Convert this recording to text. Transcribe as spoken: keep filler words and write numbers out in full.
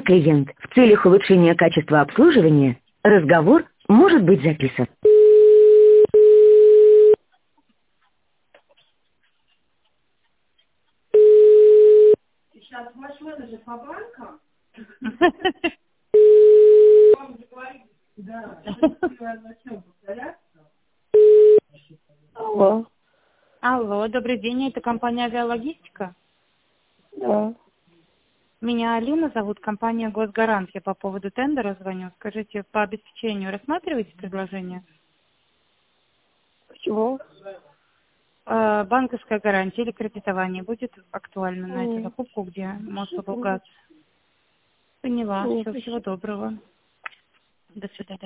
клиент, в целях улучшения качества обслуживания разговор может быть записан. Сейчас ваш менеджер по банкам. Да. Зачем повторяться? Алло. Алло, добрый день, это компания «Авиалогистика». Да. Меня Алина зовут, компания «Госгарант». Я по поводу тендера звоню. Скажите, по обеспечению рассматриваете предложение? Почему? Э, банковская гарантия или кредитование будет актуально на эту Нет. закупку, где может поругаться? Поняла. Нет. Все, всего доброго. До свидания.